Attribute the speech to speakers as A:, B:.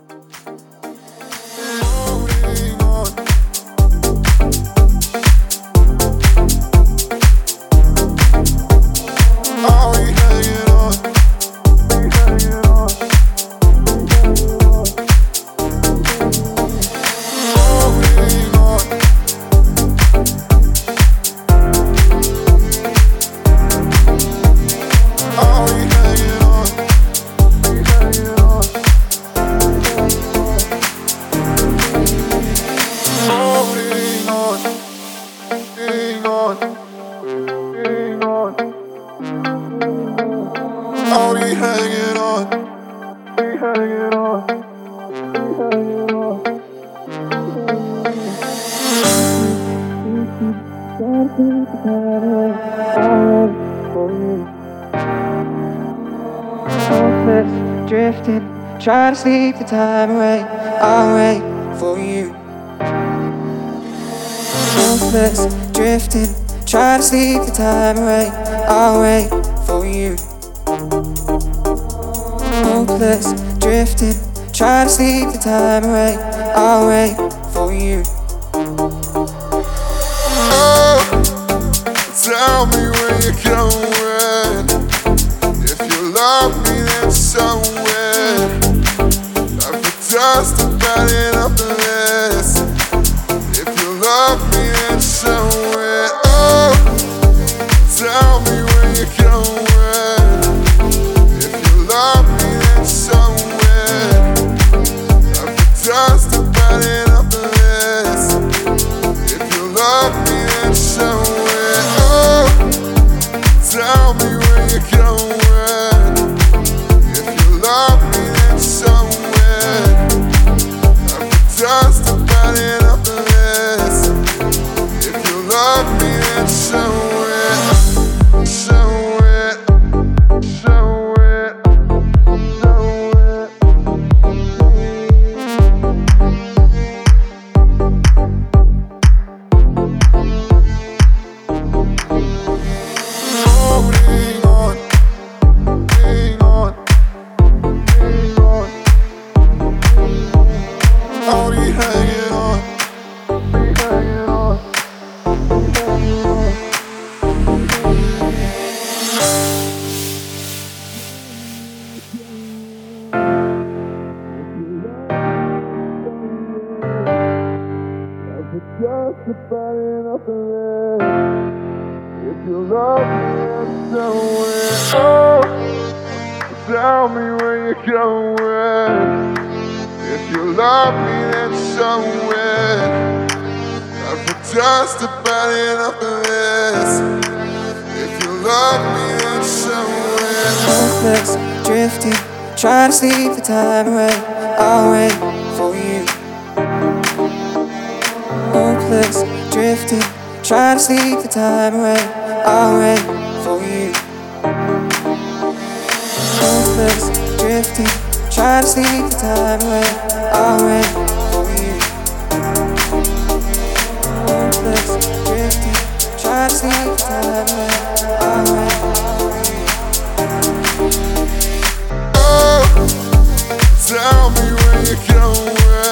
A: Only hanging on, hanging on, hanging on. Hopeless, drifting, trying to sleep the time away. I'll wait for you. Hopeless, drifting, trying to sleep the time away. I'll wait for you. Hopeless, drifting, trying to sleep the time away. I'll wait for you.
B: Oh, tell me where you're going. If you love me, then show it. I've been just about enough of this. If you love me, then show it. Oh, tell me where you're going. If you love me, then show it. I've been just about enough of this. If you love me, then show it. Oh, tell me where you're going. If you love me, then show it. I've been just about enough of this. If you love me, then show it. Show it. Show it. Show it.
A: Holding on, hang on, hang on. Only hanging on, hanging on, hanging on.
B: Just about enough of it. If you love me, then show it. Oh, tell me where you're going. If you love me, then show it. I've been just about enough of this. If you love me, then show it.
A: Hopeless, drifting, trying to sleep the time away. I'll wait for you. Hopeless, drifting, trying to sleep the time away. I'll wait for you. Hopeless, drifting, trying to sleep the time away. I'll wait for you. Hopeless, drifting, trying to sleep the time away. I'll wait for you.
B: Oh, tell me where you're going.